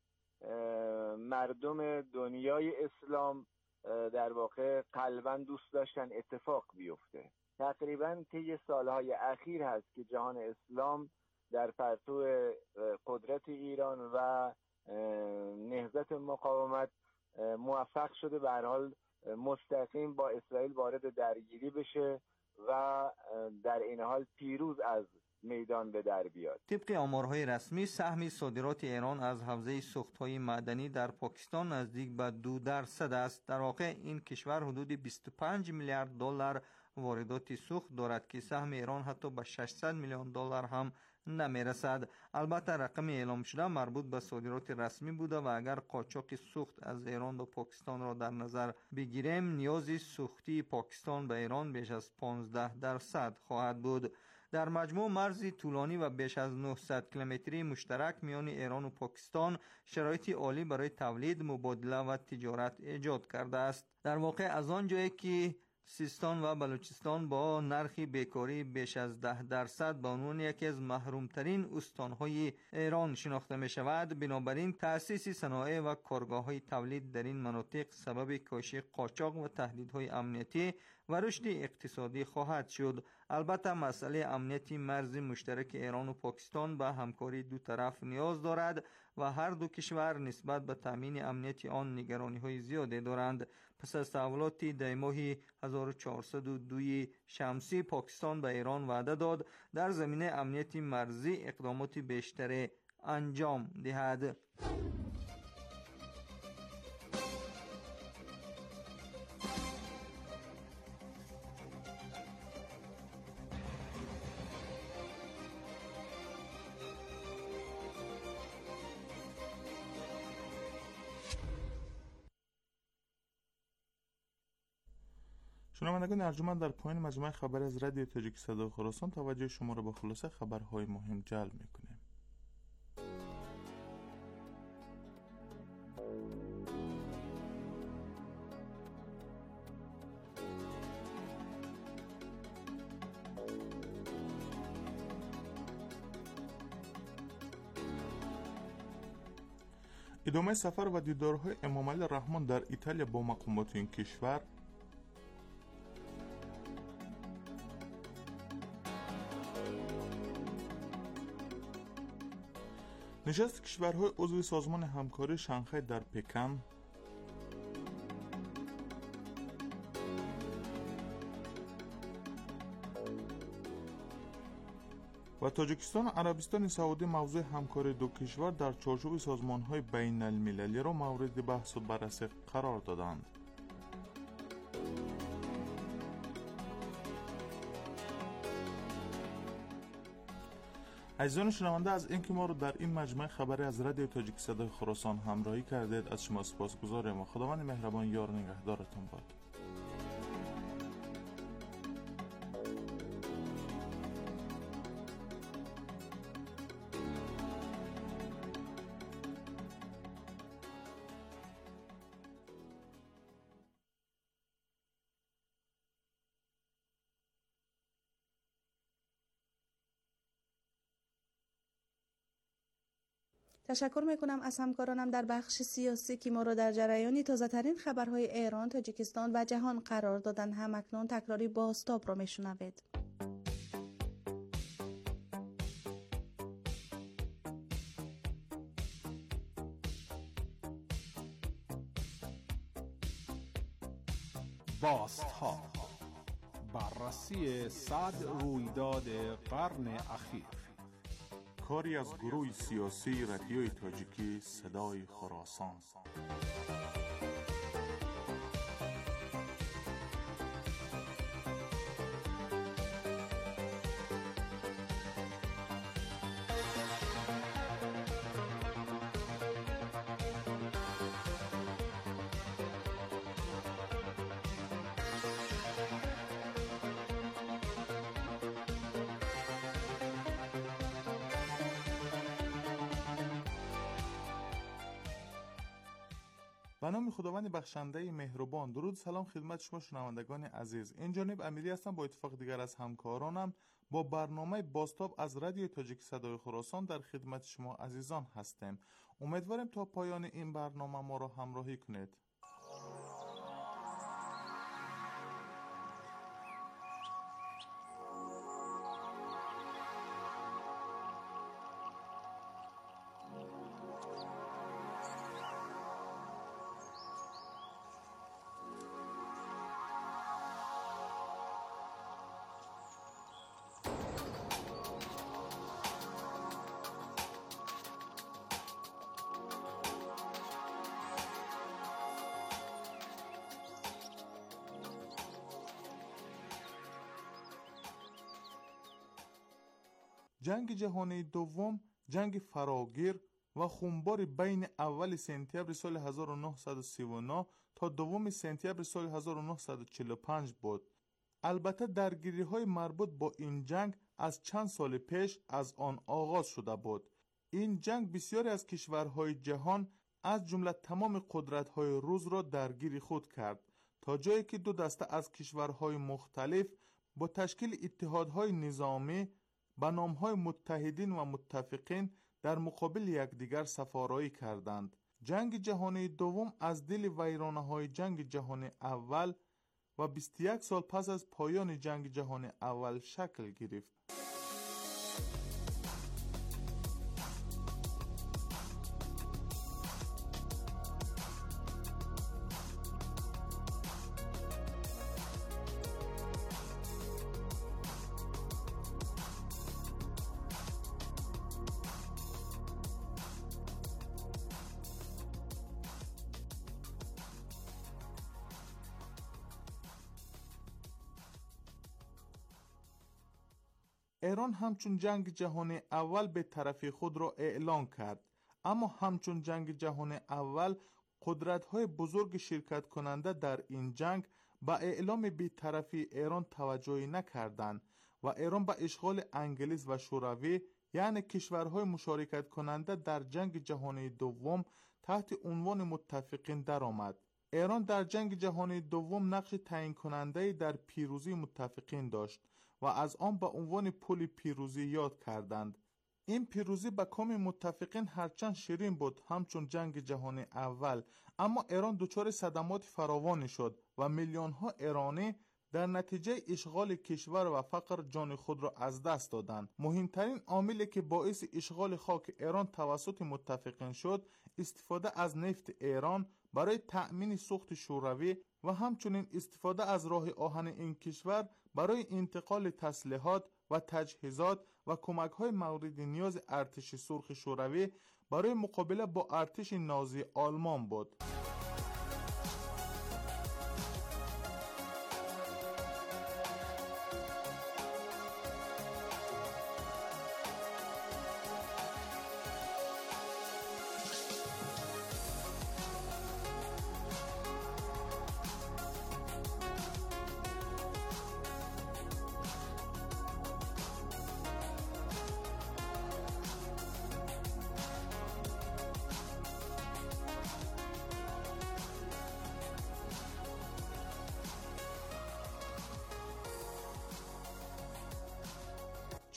مردم دنیای اسلام در واقع قلباً دوست داشتن اتفاق بیفته. تقریباً طی سالهای اخیر هست که جهان اسلام در پرتو قدرت ایران و نهضت مقاومت موفق شده به هر حال مستقیم با اسرائیل وارد درگیری بشه و در این حال پیروز از میدان به در بیاد. طبق آمارهای رسمی سهم صادرات ایران از حوزه سوخت‌های معدنی در پاکستان نزدیک به دو درصد است. در واقع این کشور حدود بیست و پنج میلیارد دلار واردات سوخت دارد که سهم ایران حتی به ششصد میلیون دلار هم نمیرسد. البته رقم اعلام شده مربوط به صادرات رسمی بوده و اگر قاچاق سوخت از ایران به پاکستان را در نظر بگیریم نیاز سوختی پاکستان به ایران بیش از پانزده درصد خواهد بود. در مجموع مرزی طولانی و بیش از نهصد کیلومتری مشترک میان ایران و پاکستان شرایطی عالی برای تولید، مبادله و تجارت ایجاد کرده است. در واقع از آن جایی که سیستان و بلوچستان با نرخ بیکاری بیش از ده درصد به عنوان یکی از محرومترین استانهای ایران شناخته می شود، بنابراین تأسیس صنایع و کارگاه‌های تولید در این مناطق سبب کاهش قاچاق و تهدیدهای امنیتی و رشد اقتصادی خواهد شد. البته مسئله امنیتی مرز مشترک ایران و پاکستان به همکاری دو طرف نیاز دارد و هر دو کشور نسبت به تامین امنیت آن نگرانی‌های زیادی دارند. پس از تحولات دی ماه هزار و چهارصد و دو شمسی پاکستان به ایران وعده داد در زمینه امنیت مرزی اقدامات بیشتری انجام دهد. شنوندگان ارجمند، در پایان مجموعه خبر از رادیو تاجیک صدای خراسان توجه شما را به خلاصه خبرهای مهم جلب می‌کنیم. ادامه سفر و دیدارهای امام علی رحمان در ایتالیا با مقامات این کشور، نشست کشورهای عضو سازمان همکاری شانگهای در پکن، و تاجیکستان و عربستان سعودی موضوع همکاری دو کشور در چارچوب سازمان‌های بین المللی را مورد بحث و بررسی قرار دادند. عزیزان شنونده، از اینکه ما رو در این مجموعه خبری از رادیو تاجیک صدای خراسان همراهی کردید از شما سپاسگزاریم و خداوند مهربان یار نگهدارتان باد. تشکر میکنم از همکارانم در بخش سیاسی که ما را در جریان تازه ترین خبرهای ایران، تاجیکستان و جهان قرار دادن. هم اکنون تکراری بازتاب را میشنوید. بازتاب، بررسی صد رویداد قرن اخیر. کاری از گروه سیاسی رادیوی تاجیکی صدای خراسان. به نام خداوند بخشنده مهربان. درود سلام خدمت شما شنوندگان عزیز. این جانب امیری هستم با اتفاق دیگر از همکارانم با برنامه بازتاب از رادیو تاجیک صدای خراسان در خدمت شما عزیزان هستیم. امیدواریم تا پایان این برنامه ما را همراهی کنید. جنگ جهانی دوم جنگ فراگیر و خونبار بین اول سپتامبر سال هزار و نهصد و سی و نه تا دوم سپتامبر سال هزار و نهصد و چهل و پنج بود. البته درگیری های مربوط با این جنگ از چند سال پیش از آن آغاز شده بود. این جنگ بسیاری از کشورهای جهان از جمله تمام قدرت‌های روز را درگیر خود کرد تا جایی که دو دسته از کشورهای مختلف با تشکیل اتحادهای نظامی به نام‌های متحدین و متفقین در مقابل یکدیگر سفارایی کردند. جنگ جهانی دوم از دل ویرانه‌های جنگ جهانی اول و بیست و یک سال پس از پایان جنگ جهانی اول شکل گرفت. ایران همچون جنگ جهانی اول به طرفی خود را اعلان کرد، اما همچون جنگ جهانی اول قدرت‌های بزرگ شرکت کننده در این جنگ به اعلام بی‌طرفی ایران توجهی نکردند و ایران به اشغال انگلیس و شوروی یعنی کشورهای مشارکت کننده در جنگ جهانی دوم تحت عنوان متفقین درآمد. ایران در جنگ جهانی دوم نقش تعیین کننده در پیروزی متفقین داشت و از آن به عنوان پل پیروزی یاد کردند. این پیروزی به کام متفقین هرچند شیرین بود همچون جنگ جهانی اول، اما ایران دچار صدمات فراوانی شد و میلیون ها ایرانی در نتیجه اشغال کشور و فقر جان خود را از دست دادند. مهمترین عاملی که باعث اشغال خاک ایران توسط متفقین شد، استفاده از نفت ایران برای تأمین سوخت شوروی و همچنین استفاده از راه آهن این کشور برای انتقال تسلیحات و تجهیزات و کمک‌های مورد نیاز ارتش سرخ شوروی برای مقابله با ارتش نازی آلمان بود.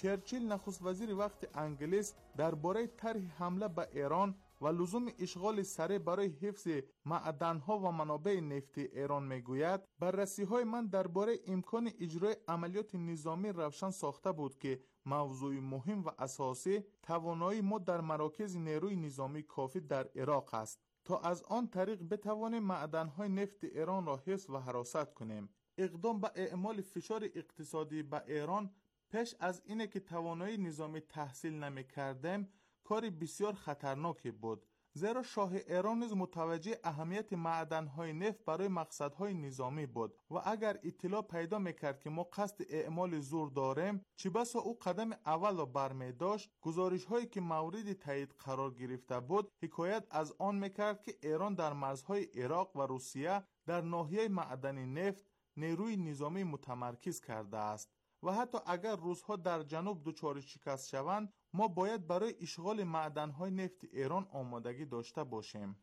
چرچیل نخست وزیر وقت انگلیس درباره طرح حمله به ایران و لزوم اشغال سریع برای حفظ معدن‌ها و منابع نفتی ایران میگوید بررسی‌های من درباره امکان اجرای عملیات نظامی روشن ساخته بود که موضوع مهم و اساسی توانایی ما در مراکز نیروی نظامی کافی در عراق است تا از آن طریق بتوانیم معدن‌های نفت ایران را حفظ و حراست کنیم. اقدام به اعمال فشار اقتصادی به ایران پیش از اینه که توانایی نظامی تحصیل نمی کردیم کاری بسیار خطرناکی بود، زیرا شاه ایران نیز متوجه اهمیت معدن‌های نفت برای مقصدهای نظامی بود و اگر اطلاع پیدا میکرد که ما قصد اعمال زور داریم چه بسا او قدم اول را برمی داشت. گزارش هایی که مورد تایید قرار گرفته بود حکایت از آن میکرد که ایران در مرزهای عراق و روسیه در ناحیه معدن نفت نیروی نظامی متمرکز کرده است و حتی اگر روس‌ها در جنوب دچار شکست شوند ما باید برای اشغال معدن‌های نفت ایران آمادگی داشته باشیم.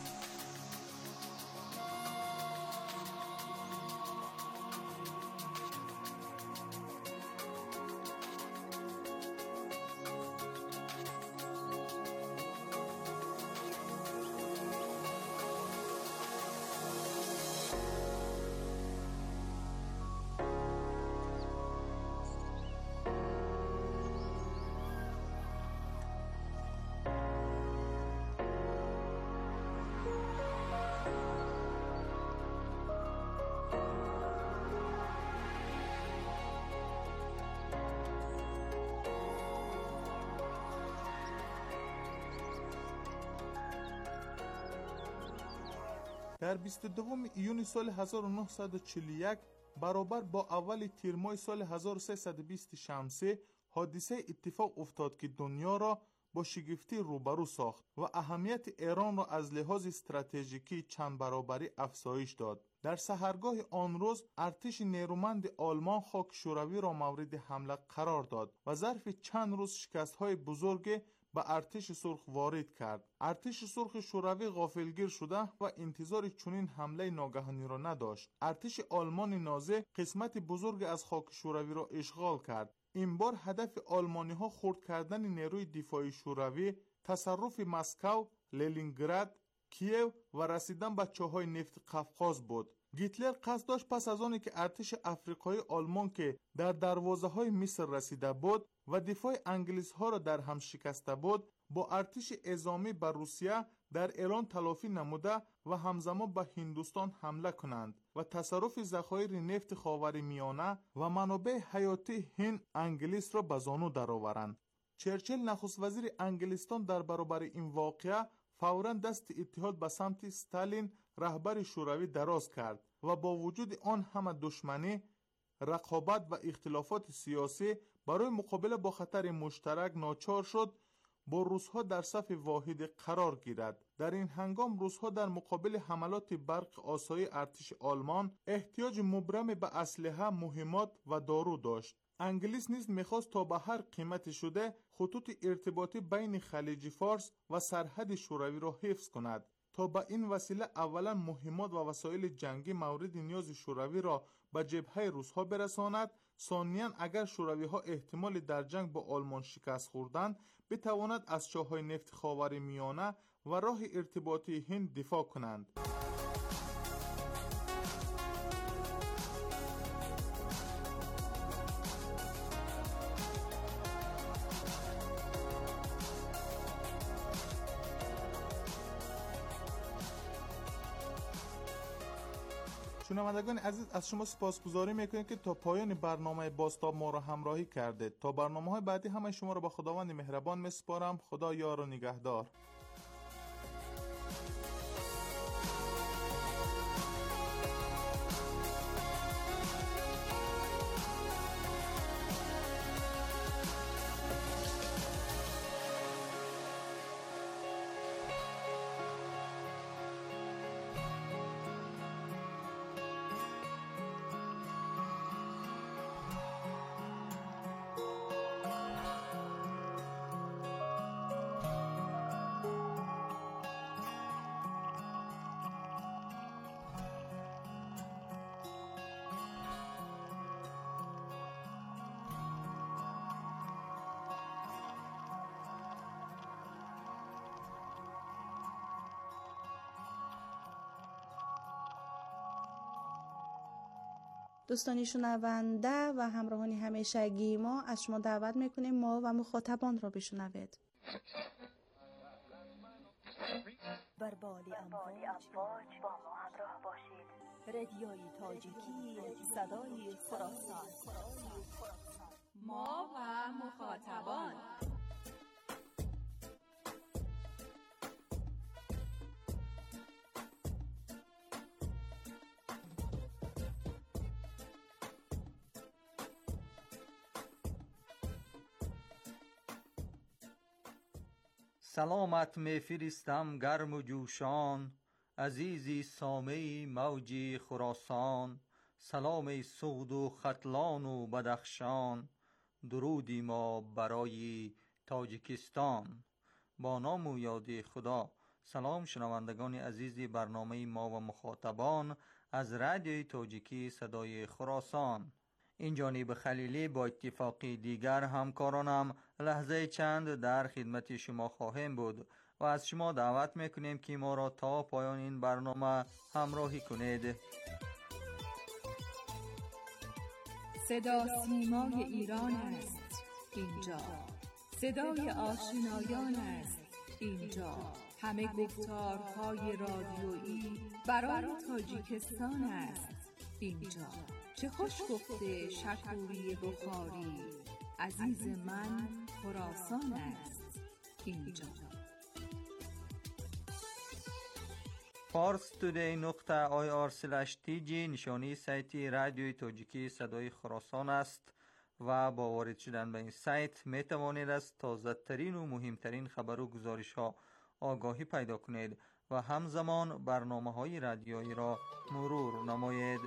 در بیست و دوم ایون سال هزار و نهصد و چهل و یک برابر با اول تیر ماه سال هزار و سیصد و بیست شمسی حادثه اتفاق افتاد که دنیا را با شگفتی روبرو ساخت و اهمیت ایران را از لحاظ استراتژیکی چند برابری افزایش داد. در سحرگاه آن روز ارتش نیرومند آلمان خاک شوروی را مورد حمله قرار داد و ظرف چند روز شکست‌های بزرگ به ارتش سرخ وارد کرد. ارتش سرخ شوروی غافلگیر شده و انتظار چنین حمله ناگهانی را نداشت. ارتش آلمان نازی قسمت بزرگ از خاک شوروی را اشغال کرد. این بار هدف آلمانی ها خرد کردن نیروی دفاعی شوروی، تصرف مسکو، لنینگراد، کییو و رسیدن به چاهای نفت قفقاز بود. گیتلر قصد داشت پس از آنی که ارتش افریقایی آلمان که در دروازه های مصر رسیده بود و دفاع انگلیس ها را در هم شکسته بود با ارتش اعزامی بر روسیه در ایران تلافی نموده و همزمان به هندوستان حمله کنند و تصرف ذخایر نفت خاورمیانه و منابع حیاتی هند انگلیس را به زانو درآورند. چرچیل نخست وزیر انگلستان در برابر این واقعه فوراً دست اتحاد به سمت استالین رهبر شوروی دراز کرد و با وجود آن همه دشمنی، رقابت و اختلافات سیاسی برای مقابله با خطر مشترک ناچار شد با روس‌ها در صف واحد قرار گیرد. در این هنگام روس‌ها در مقابل حملات برق آسایی ارتش آلمان احتیاج مبرم به اسلحه، مهمات و دارو داشت. انگلیس نیز می‌خواست تا به هر قیمت شده خطوط ارتباطی بین خلیج فارس و سرحد شوروی را حفظ کند تا به این وسیله اولا مهمات و وسایل جنگی مورد نیاز شوروی را به جبهه روس‌ها برساند، ثانیاً اگر شوروی‌ها احتمال در جنگ با آلمان شکست خوردند بتواند از چاهای نفت خاورمیانه و راه ارتباطی هند دفاع کنند. شنوندگان عزیز، از شما سپاسگزاری میکنیم که تا پایان برنامه بازتاب ما را همراهی کردید. تا برنامه‌های بعدی همه شما را به خداوند مهربان میسپارم. خدا یار و نگهدار. دوستانی شنونده و همراهان همیشگی ما از شما دعوت میکنیم ما و مخاطبان را بشنوید. بر بالی امواج با ما همراه باشید. رادیوی تاجیکی صدای خراسان. ما و مخاطبان. سلامت میفرستم گرم و جوشان، عزیزی سامه موجی خراسان. سلام سعد و ختلان و بدخشان، درودی ما برای تاجیکستان. با نام و یاد خدا. سلام شنوندگان عزیزی برنامه ما و مخاطبان از رادیوی تاجیکی صدای خراسان. این جانب خلیلی با اتفاقی دیگر همکارانم لحظه چند در خدمت شما خواهیم بود و از شما دعوت میکنیم که ما را تا پایان این برنامه همراهی کنید. صدا سیمای ایران است اینجا، صدای آشنایان است اینجا، همه گفتارهای رادیویی برای تاجیکستان است اینجا. چه خوش گفته شکوری بخاری، عزیز من خراسان است اینجا. فارس تودی نقطه آی آر سلش تی جی نشانی سایت رادیوی تاجیکی صدای خراسان است و با وارد شدن به این سایت می توانید از تازه ترین و مهمترین خبر و گزارش ها آگاهی پیدا کنید و همزمان برنامه های رادیویی را مرور نمایید.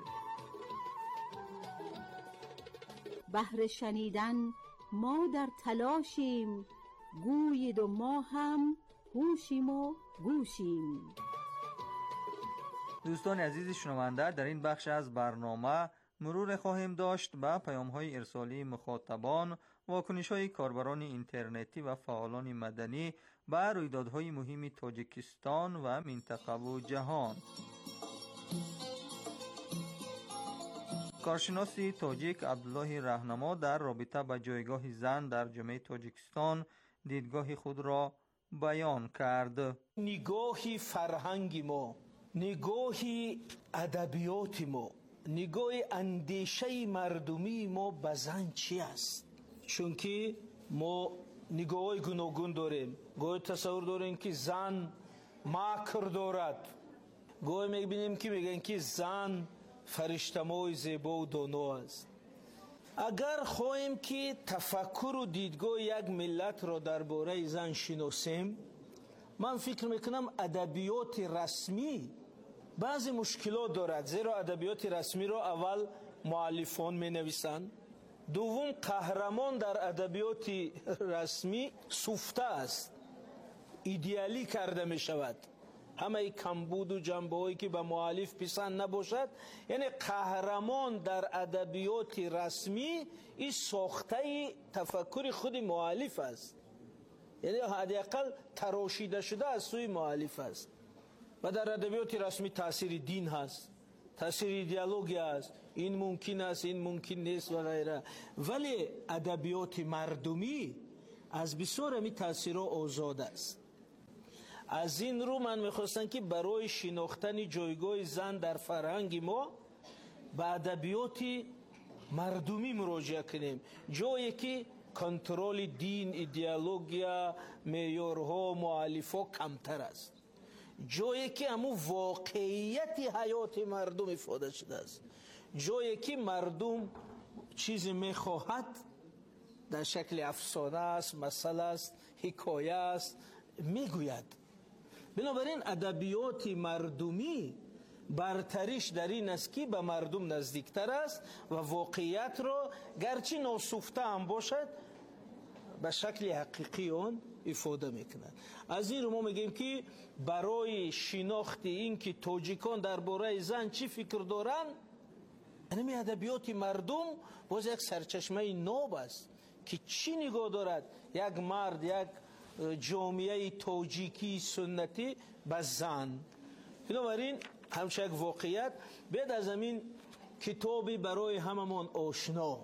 بهر شنیدن ما در تلاشیم، گویید و ما هم هوشیم و گوشیم. دوستان عزیز شنونده، در این بخش از برنامه مرور خواهیم داشت به پیام‌های ارسالی مخاطبان، واکنش‌های کاربران اینترنتی و فعالان مدنی به رویدادهای مهم تاجیکستان و منطقه و جهان. کارشناسی تاجیک عبدالله رهنما در رابطه با جایگاه زن در جامعه تاجیکستان دیدگاه خود را بیان کرد. نگاه فرهنگ ما، نگاه ادبیات ما، نگاه اندیشه مردمی ما به زن چی است؟ چون که ما نگاه های گوناگون داریم. گاهی تصور داریم که زن مکر دارد، گاهی میبینیم که میگن که زن فرشته‌مای زیبا و دانا است. اگر خواهیم که تفکر و دیدگاه یک ملت را درباره زن شناسیم، من فکر میکنم ادبیات رسمی بعضی مشکلات دارد، زیرا ادبیات رسمی را اول مؤلفان می نویسند، دوم قهرمان در ادبیات رسمی سوفته است، ایدئالی کرده می شود. همه کمبود و جنبه هایی که به مؤلف پسند نباشد، یعنی قهرمان در ادبیات رسمی این ساخته تفکر خود مؤلف است، یعنی حداقل تراشیده شده از سوی مؤلف است. و در ادبیات رسمی تاثیر دین هست، تاثیر ایدئولوژی است، این ممکن است این ممکن نیست و غیره. ولی ادبیات مردمی از بسیار همی تاثیرها آزاد است. از این رو من میخواستم که برای شناختن جایگاه زن در فرهنگ ما به ادبیات مردمی مراجعه کنیم، جایی که کنترل دین، ایدئولوژی، معیارها، مؤلفها کمتر است، جایی که همون واقعیت حیات مردم افاده شده است، جایی که مردم چیزی میخواهد در شکل افسانه است، مسئله است، حکایه است، میگوید. بنابراین ادبیات مردمی برتریش در این است که به مردم نزدیکتر است و واقعیت را گرچه ناسوفته هم باشد به شکل حقیقی آن افاده میکنند. از این رو ما میگیم که برای شناخت این که تاجیکان درباره زن چی فکر دارند، یعنی ادبیات مردم باز یک سرچشمه ناب است که چی نگاه دارد یک مرد، یک جامعه تاجیکی سنتی به زن. بنابراین همچه یک واقعیت باید از همین کتابی برای هممون آشنا،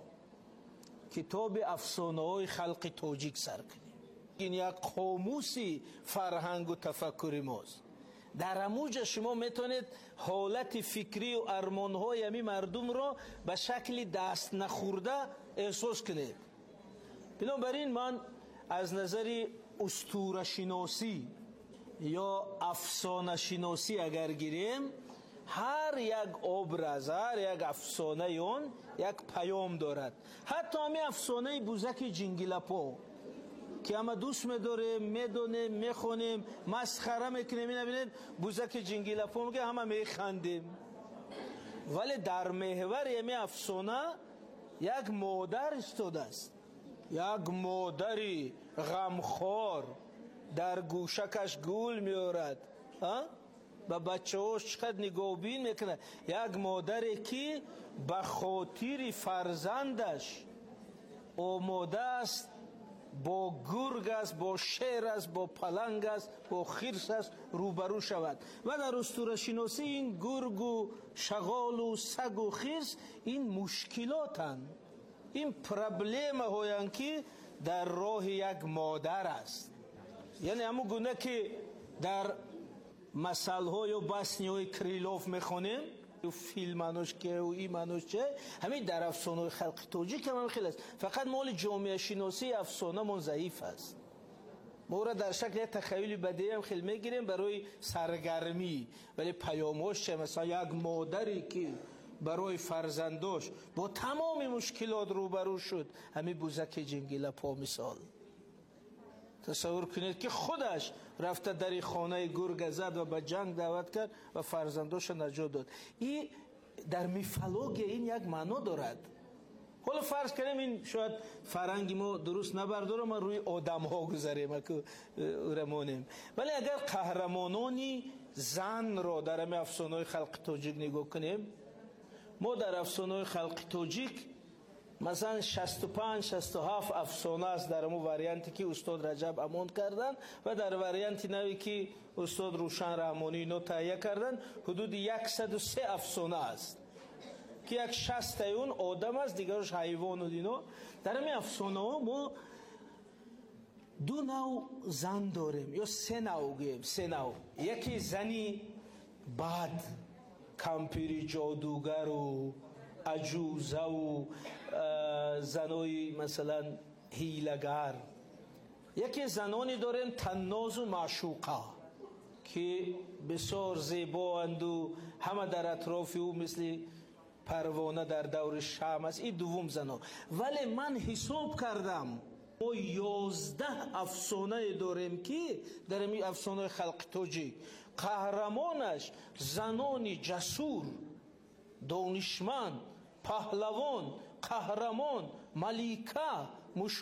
کتاب افسانه های خلق تاجیک سر کنیم. این یک قاموسی فرهنگ و تفکر ماست. در اموج شما میتونید حالت فکری و ارمان های همی مردم را به شکل دست نخورده احساس کنید. بنابراین من از نظر اسطوره شناسی یا افسانه شناسی اگر گیریم، هر یک ابراز، هر یک افسانه اون یک پیام دارد. حتی همین افسانه بوزک جنگیلپا که همه دوست می‌داریم، میدونیم، میخونیم، مسخره میکنیم، میبینید بوزک جنگیلپا میگه همه میخندیم، ولی در محور همین افسانه یک مادر استوده است، یک مادری غمخوار در گوشکش گول میارد، با بچه هاش چقدر نگاهبین میکنه. یک مادری که به خاطر فرزندش آماده است با گرگ است، با شیر است، با پلنگ است، با خرس است روبرو شود. و در اسطوره شناسی این گرگ و شغال و سگ و خرس این مشکلاتند، این پرابلم هایند که در راه یک مادر است. یعنی همون گونه که در مثل های و بسنی های کریلوف میخونیم و فیلم منوش که و این منوش چه، همین در افسانه خلق تاجیک هم خیلی است. فقط مال جامعه شناسی افسانه من ضعیف است. ما را در شکل تخیلی بدیهی هم خیلی میگیریم برای سرگرمی، ولی پیامش چه؟ مثلا یک مادری که برای فرزنداش با تمام مشکلات روبرو شد، همین بوزک جنگیلپا مثال. تصور کنید که خودش رفته در خانه گرگ زد و به جنگ دعوت کرد و فرزنداش نجات داد. این در میفولوژی این یک معنا دارد. حالا فرض کنیم این شاید فرنگی ما درست نبرداره، ما روی آدم ها گذاریم که رمانیم، ولی اگر قهرمانانی زن را در همه افسانه‌های خلق تاجیک نگاه کنیم، ما در افسانه‌های خلق تاجیک مثلا شصت و پنج شصت و هفت افسانه است در امو واریانتی که استاد رجب امان کردن و در واریانتی نوی که استاد روشن رحمانی نو تهیه کردن حدود صد و سه افسانه است که یک شصت اون آدم است، دیگرش حیوان و دینا. در همین افسانه ها ما دو نوع زن داریم یا سه نوع گیم سه نوع. یکی زنی بد، کمپیری جادوگر و عجوزه و زنای مثلا هیلگر. یکی زنانی داریم تناز و معشوقه که بسیار زیبااند و همه در اطراف او مثل پروانه در دور شمع است. این دوم زنا. ولی من حساب کردم ما یازده افسانه داریم که در این افسانه خلق تاجیک قهرمانش زنانی جسور، دانشمند، پهلوان، قهرمان، ملیکه،